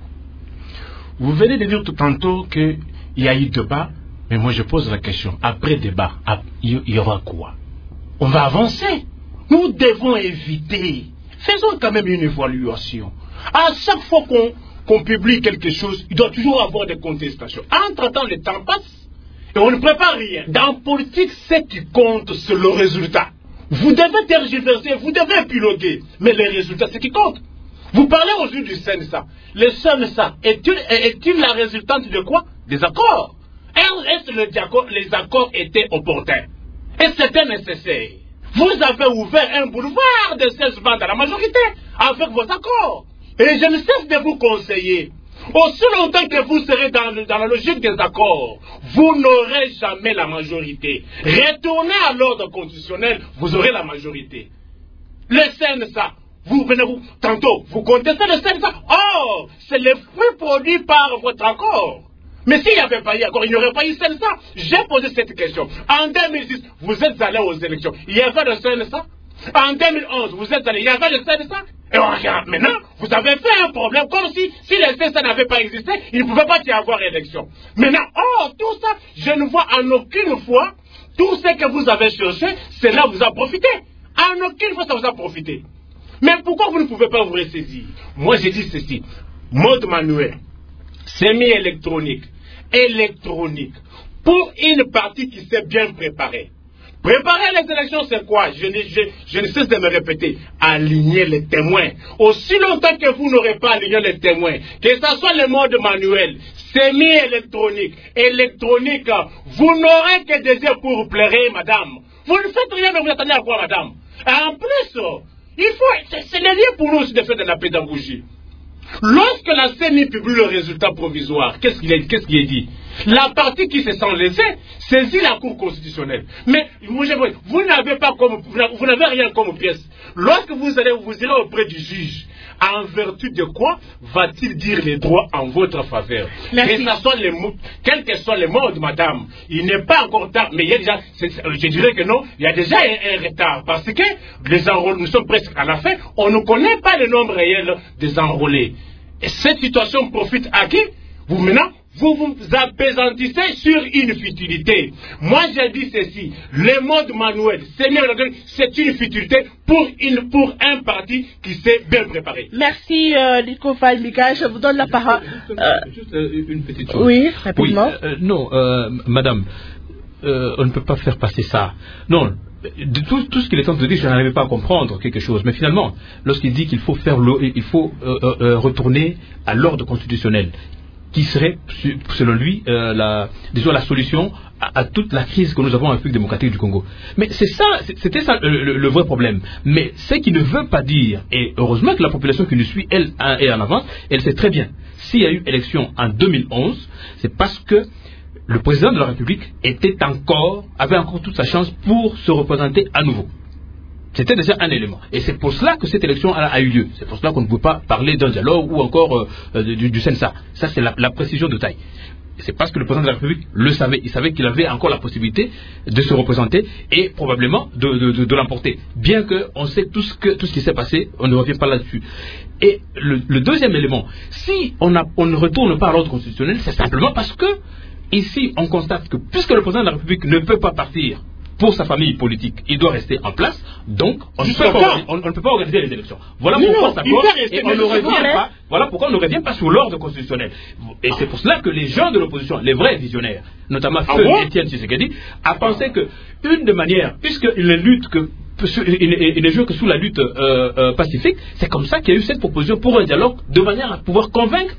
vous venez de dire tout tantôt qu'il y a eu débat, mais moi je pose la question, après débat, il y aura quoi? On va avancer. Nous devons éviter. Faisons quand même une évaluation. À chaque fois qu'on, qu'on publie quelque chose, il doit toujours avoir des contestations. Entre-temps, le temps passe. Et on ne prépare rien. Dans la politique, ce qui compte, c'est le résultat. Vous devez tergiverser, vous devez piloter. Mais le résultat, c'est ce qui compte. Vous parlez aujourd'hui du C N S A. Le C N S A est-il, est-il la résultante de quoi? Des accords. Est-ce que les accords étaient opportuns? Et c'était nécessaire? Vous avez ouvert un boulevard de seize bandes à la majorité avec vos accords. Et je ne cesse de vous conseiller. Aussi longtemps que vous serez dans, dans la logique des accords, vous n'aurez jamais la majorité. Retournez à l'ordre constitutionnel, vous aurez la majorité. Le C N S A, vous venez vous, tantôt, vous contestez le C N S A. Oh, c'est le fruit produit par votre accord. Mais s'il n'y avait pas eu accord, il n'y aurait pas eu C N S A. J'ai posé cette question. En deux mille six, vous êtes allé aux élections. Il y avait le C N S A. En deux mille onze, vous êtes allé, il y avait le C N S A. Et on regarde maintenant, vous avez fait un problème comme si, si le C N S A n'avait pas existé, il ne pouvait pas y avoir élection. Maintenant, oh, tout ça, je ne vois en aucune fois, tout ce que vous avez cherché, cela vous a profité. En aucune fois, ça vous a profité. Mais pourquoi vous ne pouvez pas vous ressaisir? Moi, j'ai dit ceci. Mode manuel, semi-électronique, électronique, pour une partie qui s'est bien préparée. Préparer les élections, c'est quoi? je ne, je, je ne cesse de me répéter. Aligner les témoins. Aussi longtemps que vous n'aurez pas aligné les témoins, que ce soit le mode manuel, semi-électronique, électronique, vous n'aurez que des yeux pour vous plaire, madame. Vous ne faites rien, mais vous attendez à quoi, madame? Et en plus, il faut, c'est le lieu pour nous aussi de faire de la pédagogie. Lorsque la C E N I publie le résultat provisoire, qu'est-ce qu'il est, qu'est-ce qu'il est dit? La partie qui se sent lésée saisit la Cour constitutionnelle. Mais vous, vous n'avez pas comme, vous n'avez rien comme pièce. Lorsque vous allez, vous irez auprès du juge, en vertu de quoi va-t-il dire les droits en votre faveur? Merci. Et ça soit les mots, quels que soient les modes, madame, il n'est pas encore tard, mais il y a déjà, je dirais que non, il y a déjà un, un retard, parce que les enrôlés, nous sommes presque à la fin, on ne connaît pas le nombre réel des enrôlés. Et cette situation profite à qui? Vous maintenant, vous vous apésantissez sur une futilité. Moi, j'ai dit ceci. Le mode manuel, c'est une futilité pour, une, pour un parti qui s'est bien préparé. Merci, euh, Liko Faye Mbikaï. Je vous donne la parole. Euh, juste euh, une petite chose. Oui, rapidement. Oui, euh, non, euh, madame, euh, on ne peut pas faire passer ça. Non. De tout, tout ce qu'il est en train de dire, je n'arrivais pas à comprendre quelque chose. Mais finalement, lorsqu'il dit qu'il faut, faire il faut euh, euh, retourner à l'ordre constitutionnel, qui serait, selon lui, euh, la, disons, la solution à, à toute la crise que nous avons en République démocratique du Congo. Mais c'est ça, c'était ça le, le, le vrai problème. Mais ce qui ne veut pas dire, et heureusement que la population qui nous suit, elle, est en avance, elle sait très bien, s'il y a eu élection en deux mille onze, c'est parce que le président de la République était encore, avait encore toute sa chance pour se représenter à nouveau. C'était déjà un élément. Et c'est pour cela que cette élection a, a eu lieu. C'est pour cela qu'on ne peut pas parler d'un dialogue ou encore euh, du, du C N S A. Ça, c'est la, la précision de taille. C'est parce que le président de la République le savait. Il savait qu'il avait encore la possibilité de se représenter et probablement de, de, de, de l'emporter. Bien qu'on sait tout ce, que, tout ce qui s'est passé, on ne revient pas là-dessus. Et le, le deuxième élément, si on, a, on ne retourne pas à l'ordre constitutionnel, c'est simplement parce que ici, on constate que puisque le président de la République ne peut pas partir pour sa famille politique, il doit rester en place, donc on ne peut, peut pas organiser les élections. Voilà non, pourquoi ça cause, et on ne revient pas, voilà pourquoi on ne revient pas sous l'ordre constitutionnel. Et c'est pour cela que les gens de l'opposition, les vrais visionnaires, notamment ah Feu bon Étienne Tshisekedi, a pensé que une des manières, puisqu'il ne lutte que il ne joue que sous la lutte euh, euh, pacifique, c'est comme ça qu'il y a eu cette proposition pour un dialogue, de manière à pouvoir convaincre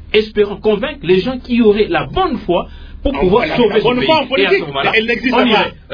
espérant convaincre les gens qui auraient la bonne foi pour pouvoir la, sauver la bonne ce foi en pays. politique, elle n'existe pas.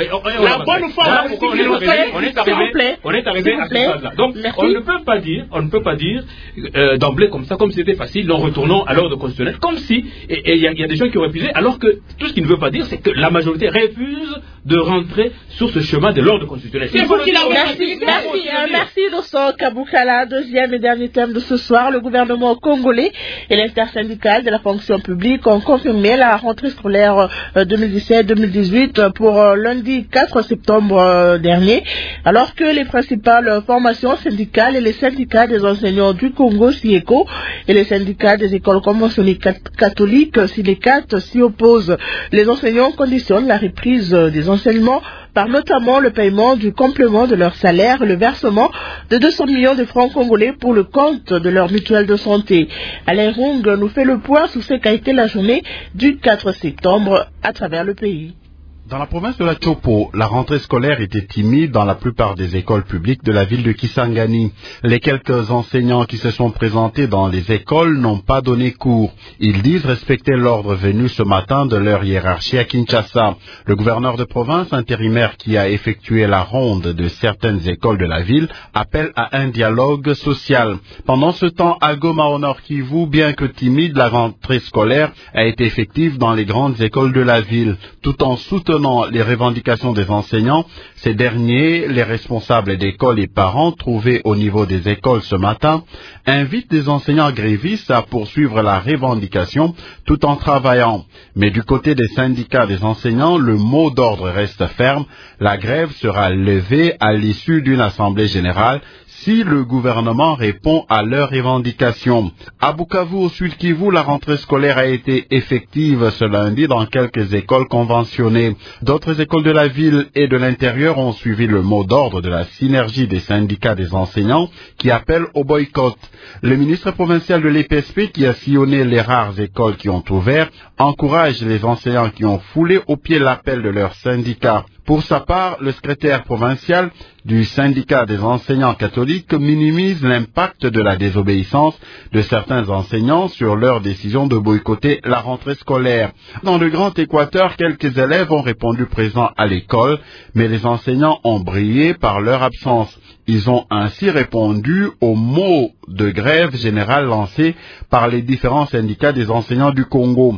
La bonne foi en politique, on est arrivé, on est arrivé, on est arrivé à ce stade-là. Donc, Merci. on ne peut pas dire, on ne peut pas dire euh, d'emblée comme ça, comme si c'était facile, en retournant à l'ordre constitutionnel, comme si, et il y, y a des gens qui auraient refusé, alors que tout ce qu'il ne veut pas dire, c'est que la majorité refuse de rentrer sur ce chemin de l'ordre constitutionnel. Il faut qu'il merci, merci, euh, merci Innocent Kabukala. Deuxième et dernier thème de ce soir, le gouvernement congolais et l'intersyndicale de la fonction publique ont confirmé la rentrée scolaire deux mille dix-sept deux mille dix-huit pour lundi quatre septembre dernier, alors que les principales formations syndicales et les syndicats des enseignants du Congo, SIECO, et les syndicats des écoles conventionnées catholiques, SINECAT, s'y opposent. Les enseignants conditionnent la reprise des enseignements par notamment le paiement du complément de leur salaire et le versement de deux cents millions de francs congolais pour le compte de leur mutuelle de santé. Alain Rung nous fait le point sur ce qu'a été la journée du quatre septembre à travers le pays. Dans la province de la Chopo, la rentrée scolaire était timide dans la plupart des écoles publiques de la ville de Kisangani. Les quelques enseignants qui se sont présentés dans les écoles n'ont pas donné cours. Ils disent respecter l'ordre venu ce matin de leur hiérarchie à Kinshasa. Le gouverneur de province intérimaire qui a effectué la ronde de certaines écoles de la ville appelle à un dialogue social. Pendant ce temps, à Goma au Nord Kivu, bien que timide, la rentrée scolaire a été effective dans les grandes écoles de la ville, tout en soutenant les revendications des enseignants. Ces derniers, les responsables d'écoles et parents trouvés au niveau des écoles ce matin, invitent les enseignants grévistes à poursuivre la revendication tout en travaillant. Mais du côté des syndicats des enseignants, le mot d'ordre reste ferme. La grève sera levée à l'issue d'une assemblée générale si le gouvernement répond à leurs revendications. À Bukavu, au Sud Kivu, la rentrée scolaire a été effective ce lundi dans quelques écoles conventionnées. D'autres écoles de la ville et de l'intérieur ont suivi le mot d'ordre de la synergie des syndicats des enseignants qui appellent au boycott. Le ministre provincial de l'E P S P, qui a sillonné les rares écoles qui ont ouvert, encourage les enseignants qui ont foulé au pied l'appel de leur syndicat. Pour sa part, le secrétaire provincial du syndicat des enseignants catholiques minimise l'impact de la désobéissance de certains enseignants sur leur décision de boycotter la rentrée scolaire. Dans le Grand Équateur, quelques élèves ont répondu présents à l'école, mais les enseignants ont brillé par leur absence. Ils ont ainsi répondu aux mots de grève générale lancés par les différents syndicats des enseignants du Congo.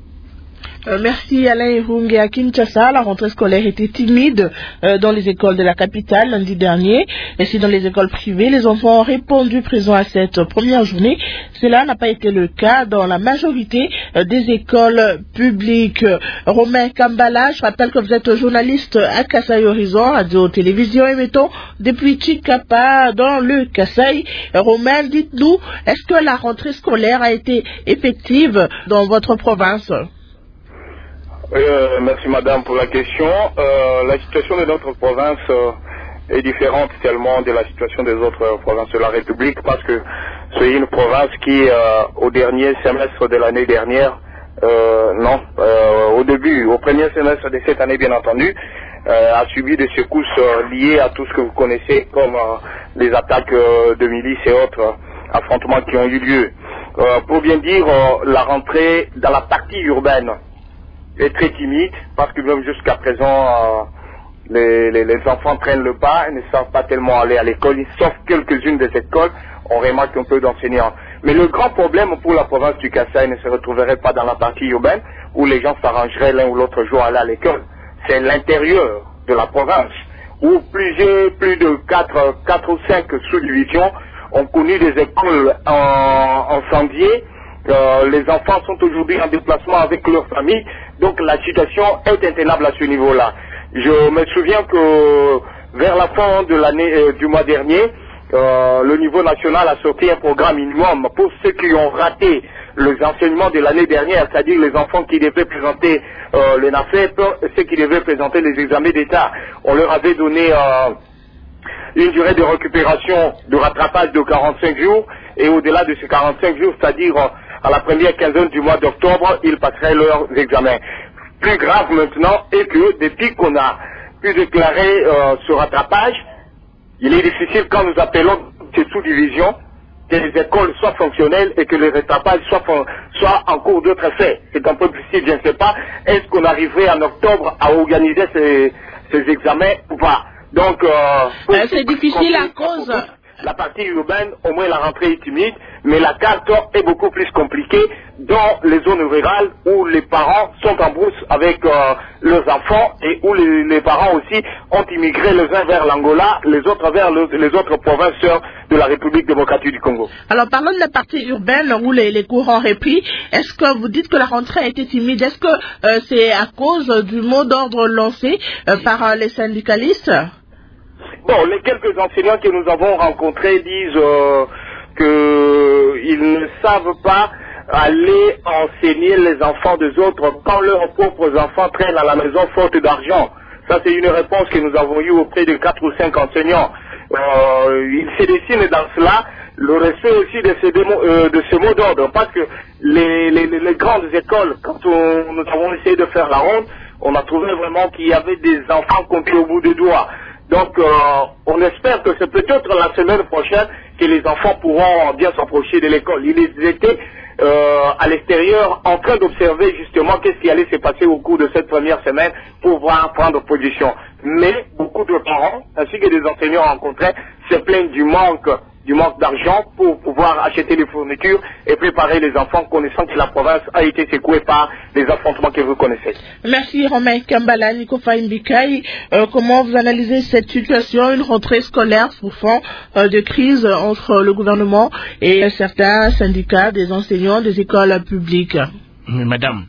Euh, merci Alain Irung. À Kinshasa, la rentrée scolaire était timide euh, dans les écoles de la capitale lundi dernier. Et si dans les écoles privées, les enfants ont répondu présents à cette première journée, cela n'a pas été le cas dans la majorité euh, des écoles publiques. Romain Kambala, je rappelle que vous êtes journaliste à Kasaï Horizon, radio-télévision, émettons depuis Chikapa dans le Kasaï. Euh, Romain, dites-nous, est-ce que la rentrée scolaire a été effective dans votre province ? Euh, merci madame pour la question. Euh, la situation de notre province euh, est différente tellement de la situation des autres provinces de la République parce que c'est une province qui, euh, au dernier semestre de l'année dernière, euh, non, euh, au début, au premier semestre de cette année bien entendu, euh, a subi des secousses euh, liées à tout ce que vous connaissez comme euh, les attaques euh, de milices et autres euh, affrontements qui ont eu lieu. Euh, pour bien dire, euh, la rentrée dans la partie urbaine est très timide parce que même jusqu'à présent euh, les, les, les enfants prennent le pas et ne savent pas tellement aller à l'école, sauf quelques-unes des écoles, on remarque un peu d'enseignants. Mais le grand problème pour la province du Kasaï ne se retrouverait pas dans la partie urbaine où les gens s'arrangeraient l'un ou l'autre jour à aller à l'école. C'est l'intérieur de la province où plusieurs, plus de quatre, quatre ou cinq sous-divisions ont connu des écoles en, incendiées. Euh, les enfants sont aujourd'hui en déplacement avec leur famille, donc la situation est intenable à ce niveau-là. Je me souviens que vers la fin de l'année, euh, du mois dernier, euh, le niveau national a sorti un programme minimum pour ceux qui ont raté les enseignements de l'année dernière, c'est-à-dire les enfants qui devaient présenter euh, le N A F E P, ceux qui devaient présenter les examens d'État. On leur avait donné euh, une durée de récupération, de rattrapage de quarante-cinq jours, et au-delà de ces quarante-cinq jours, c'est-à-dire euh, à la première quinzaine du mois d'octobre, ils passeraient leurs examens. Plus grave maintenant est que depuis qu'on a pu déclarer euh, ce rattrapage, il est difficile quand nous appelons ces sous-divisions que les écoles soient fonctionnelles et que le rattrapage soit, soit en cours d'autres faits. C'est un peu difficile, je ne sais pas. Est-ce qu'on arriverait en octobre à organiser ces, ces examens ou pas? Donc, euh, euh, c'est difficile à cause... La partie urbaine, au moins la rentrée est timide, mais la carte est beaucoup plus compliquée dans les zones rurales où les parents sont en brousse avec euh, leurs enfants et où les, les parents aussi ont immigré les uns vers l'Angola, les autres vers le, les autres provinces de la République démocratique du Congo. Alors parlons de la partie urbaine où les, les cours ont repris. Est-ce que vous dites que la rentrée a été timide? Est-ce que euh, c'est à cause du mot d'ordre lancé euh, par euh, les syndicalistes? Bon, les quelques enseignants que nous avons rencontrés disent euh, qu'ils ne savent pas aller enseigner les enfants des autres quand leurs propres enfants traînent à la maison faute d'argent. Ça, c'est une réponse que nous avons eue auprès de quatre ou cinq enseignants. Euh, il se dessine dans cela le respect aussi de ces, démo, euh, de ces mots d'ordre, parce que les, les, les grandes écoles, quand on, nous avons essayé de faire la ronde, on a trouvé vraiment qu'il y avait des enfants comptés au bout des doigts. Donc, euh, on espère que c'est peut-être la semaine prochaine que les enfants pourront bien s'approcher de l'école. Ils étaient euh, à l'extérieur en train d'observer justement qu'est-ce qui allait se passer au cours de cette première semaine pour pouvoir prendre position. Mais beaucoup de parents, ainsi que des enseignants rencontrés, se plaignent du manque du manque d'argent pour pouvoir acheter les fournitures et préparer les enfants, connaissant que la province a été secouée par les affrontements que vous connaissez. Merci Romain Kambala, Nico Faimbikai. Euh, comment vous analysez cette situation, une rentrée scolaire sous fond euh, de crise entre le gouvernement et certains syndicats des enseignants des écoles publiques? Mais madame,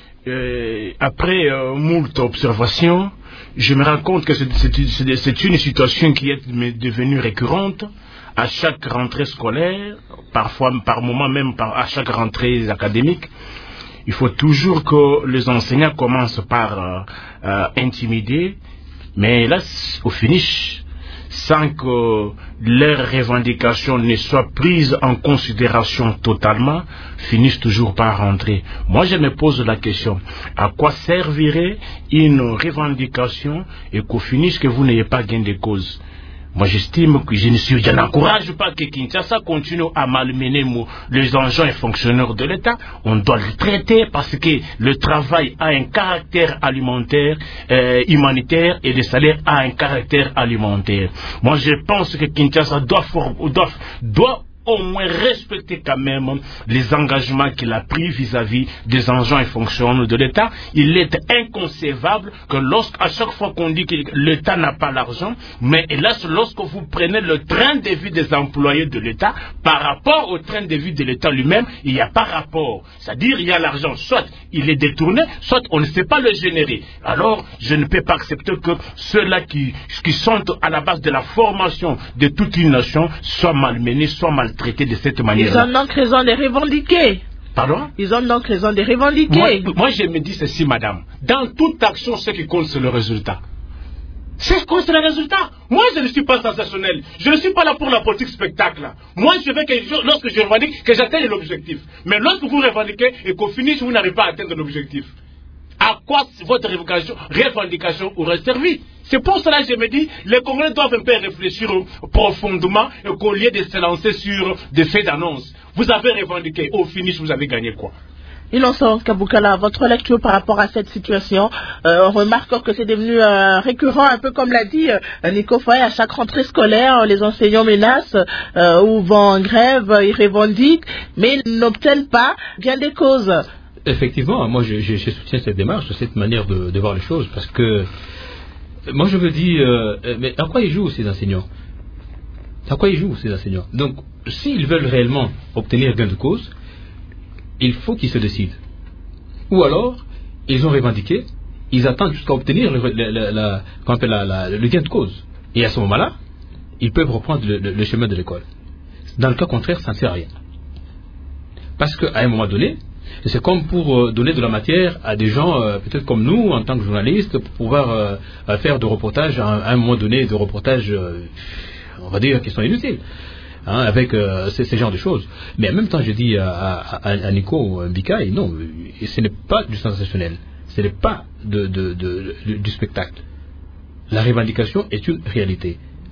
euh, après euh, moult observations, je me rends compte que c'est, c'est, c'est une situation qui est devenue récurrente à chaque rentrée scolaire, parfois par moment même par, à chaque rentrée académique. Il faut toujours que les enseignants commencent par euh, euh, intimider, mais là, au finish, sans que leurs revendications ne soient prises en considération totalement, finissent toujours par rentrer. Moi, je me pose la question, à quoi servirait une revendication et qu'au finish que vous n'ayez pas gain de cause? Moi, j'estime que je ne suis, je n'encourage pas que Kinshasa continue à malmener les agents et fonctionnaires de l'État. On doit le traiter parce que le travail a un caractère alimentaire, euh, humanitaire, et le salaire a un caractère alimentaire. Moi, je pense que Kinshasa doit, doit, doit au moins respecter quand même les engagements qu'il a pris vis-à-vis des agents et fonctionnaires de l'État. Il est inconcevable que lorsque, à chaque fois qu'on dit que l'État n'a pas l'argent, mais hélas, lorsque vous prenez le train de vie des employés de l'État par rapport au train de vie de l'État lui-même, il n'y a pas rapport. C'est-à-dire, il y a l'argent, soit il est détourné, soit on ne sait pas le générer. Alors, je ne peux pas accepter que ceux-là qui, qui sont à la base de la formation de toute une nation soient malmenés, soient maltraités traiter de cette manière-là. Ils ont donc raison de revendiquer. Pardon? Ils ont donc raison de revendiquer. Moi, moi, je me dis ceci, madame. Dans toute action, ce qui compte, c'est le résultat. C'est quoi, c'est le résultat? Moi, je ne suis pas sensationnel. Je ne suis pas là pour la politique spectacle. Moi, je veux que, lorsque je revendique, que j'atteigne l'objectif. Mais lorsque vous revendiquez et qu'au finish, vous n'arrivez pas à atteindre l'objectif, à quoi votre revendication, revendication aurait servi? C'est pour cela que je me dis, les Congolais doivent un peu réfléchir profondément et qu'au lieu de se lancer sur des faits d'annonce. Vous avez revendiqué, au finish, vous avez gagné quoi? Innocent Kabukala, votre lecture par rapport à cette situation, euh, on remarque que c'est devenu euh, récurrent, un peu comme l'a dit euh, Nico Faye, à chaque rentrée scolaire, les enseignants menacent euh, ou vont en grève, ils revendiquent, mais ils n'obtiennent pas gain des causes. Effectivement, moi je, je, je soutiens cette démarche, cette manière de, de voir les choses, parce que moi je me dis, euh, mais à quoi ils jouent ces enseignants? À quoi ils jouent ces enseignants? Donc, s'ils veulent réellement obtenir gain de cause, il faut qu'ils se décident. Ou alors, ils ont revendiqué, ils attendent jusqu'à obtenir le, le, le, la, la, la, le gain de cause. Et à ce moment-là, ils peuvent reprendre le, le, le chemin de l'école. Dans le cas contraire, ça ne sert à rien. Parce qu'à un moment donné, c'est comme pour euh, donner de la matière à des gens, euh, peut-être comme nous, en tant que journalistes, pour pouvoir euh, faire de reportages, à un, à un moment donné, de reportages, euh, on va dire, qui sont inutiles, hein, avec euh, ces, ces genres de choses. Mais en même temps, je dis à, à, à Nico Bikai, non, ce n'est pas du sensationnel, ce n'est pas de, de, de, de, du spectacle. La revendication est une réalité.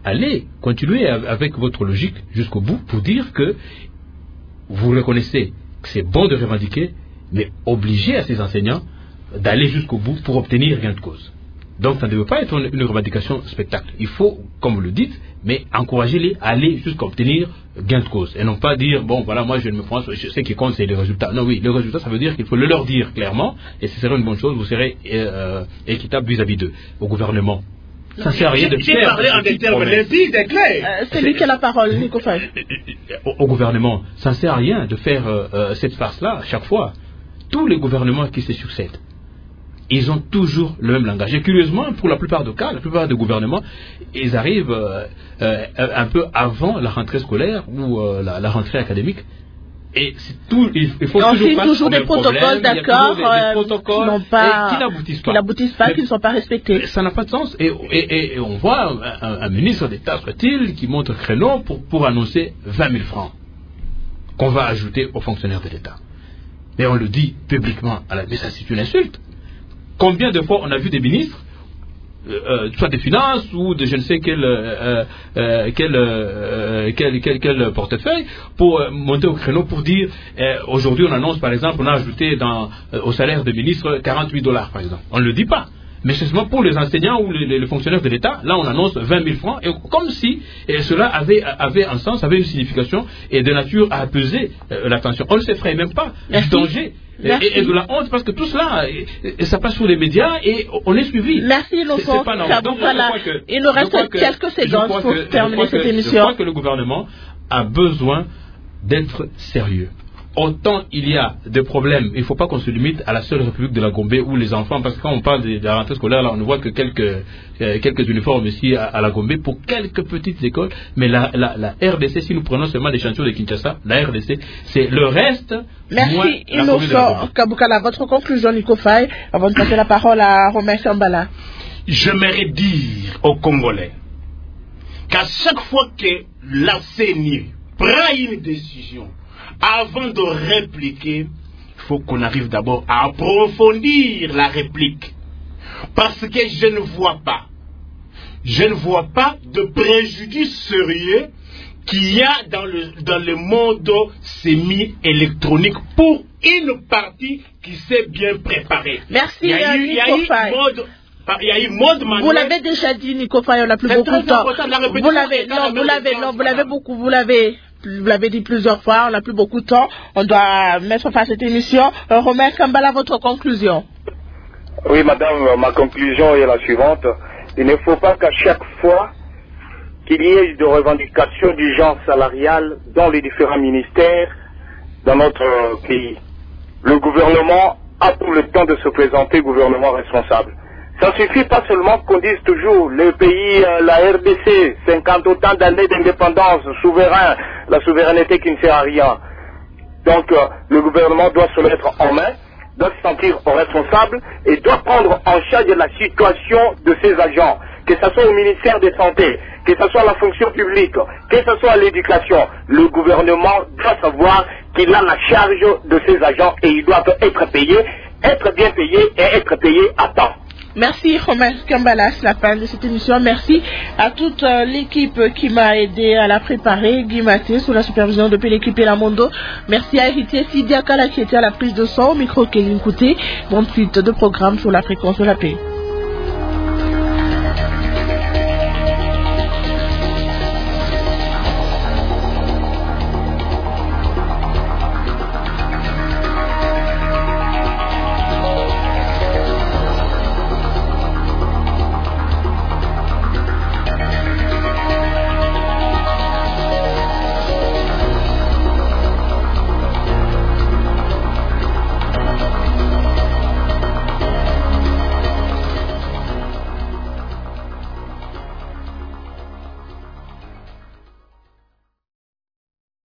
allez continuer avec votre logique jusqu'au bout pour dire que vous reconnaissez que c'est bon de revendiquer, mais obligez à ces enseignants d'aller jusqu'au bout pour obtenir gain de cause. Donc ça ne devait pas être une, une revendication spectacle. Il faut, comme vous le dites, mais encourager-les à aller jusqu'à obtenir gain de cause. Et non pas dire, bon voilà, moi je ne me prends, je sais qui compte c'est les résultats. Non oui, les résultats ça veut dire qu'il faut le leur dire clairement, et ce serait une bonne chose, vous serez euh, équitable vis-à-vis d'eux, au gouvernement. Ça ne sert à rien de faire. J'ai parlé en des termes limpides et clairs. Euh, c'est lui qui a la parole, Nico Faye. Au, au gouvernement, ça ne sert à rien de faire euh, euh, cette farce-là à chaque fois. Tous les gouvernements qui se succèdent, ils ont toujours le même langage. Et curieusement, pour la plupart des cas, la plupart des gouvernements, ils arrivent euh, euh, un peu avant la rentrée scolaire ou euh, la, la rentrée académique. Et c'est tout, il, il faut on toujours, toujours des protocoles, d'accord, euh, qui n'ont pas, qui n'aboutissent pas, qui n'aboutissent pas, qui ne sont pas respectés. Ça n'a pas de sens. Et, et, et on voit un, un ministre d'État, soit-il, qui monte créneau pour, pour annoncer vingt mille francs qu'on va ajouter aux fonctionnaires de l'État. Mais on le dit publiquement, à la, mais ça c'est une insulte. Combien de fois on a vu des ministres, euh, soit des finances ou de je ne sais quel, euh, euh, quel, euh, quel, quel, quel portefeuille, pour euh, monter au créneau pour dire, euh, aujourd'hui on annonce par exemple, on a ajouté dans, euh, au salaire des ministres quarante-huit dollars par exemple. On ne le dit pas. Mais c'est seulement pour les enseignants ou les, les fonctionnaires de l'État, là on annonce vingt mille francs, et comme si et cela avait, avait un sens, avait une signification et de nature à apaiser euh, l'attention. On ne s'effraie même pas du danger et, et de la honte, parce que tout cela, et, et ça passe sur les médias et on est suivi. Merci Innocent. Il nous reste quelques secondes pour terminer cette émission. Je crois que le gouvernement a besoin d'être sérieux. Autant il y a des problèmes, il ne faut pas qu'on se limite à la seule République de la Gambie où les enfants, parce que quand on parle de, de la rentrée scolaire, là on ne voit que quelques, euh, quelques uniformes ici à, à la Gambie pour quelques petites écoles, mais la, la, la R D C, si nous prenons seulement l'échantillon de Kinshasa, la R D C, c'est le reste. Merci Innocent Kabukala. Votre conclusion, Nico Faye, avant de passer la parole à Romain Kambala. J'aimerais dire aux Congolais qu'à chaque fois que la C E N I prend une décision, avant de répliquer, il faut qu'on arrive d'abord à approfondir la réplique. Parce que je ne vois pas, je ne vois pas de préjudice sérieux qu'il y a dans le, dans le monde semi-électronique pour une partie qui s'est bien préparée. Merci, il y a eu, il y a eu mode, il y a eu mode manuel. Vous l'avez déjà dit, Nico Faye, on n'a plus beaucoup de temps. Vous l'avez, non, vous l'avez, non, vous l'avez beaucoup, vous l'avez. Vous l'avez dit plusieurs fois, on n'a plus beaucoup de temps. On doit mettre fin à cette émission. Euh, Romain Kambala, votre conclusion. Oui, madame, ma conclusion est la suivante. Il ne faut pas qu'à chaque fois qu'il y ait de revendications du genre salarial dans les différents ministères dans notre pays, le gouvernement a tout le temps de se présenter gouvernement responsable. Ça ne suffit pas seulement qu'on dise toujours le pays, euh, la R D C, cinquante autant d'années d'indépendance, souverain, la souveraineté qui ne sert à rien. Donc euh, le gouvernement doit se mettre en main, doit se sentir responsable et doit prendre en charge la situation de ses agents, que ce soit au ministère de Santé, que ce soit à la fonction publique, que ce soit à l'éducation. Le gouvernement doit savoir qu'il a la charge de ses agents et ils doivent être payés, être bien payés et être payés à temps. Merci Romain Kambala, c'est la fin de cette émission. Merci à toute euh, l'équipe qui m'a aidé à la préparer, Guy Mathé sous la supervision de l'équipe Elamondo. Merci à Héritier Sidiakala qui était à la prise de son, au micro Kéline Kouté. Bonne suite de programme sur la fréquence de la paix.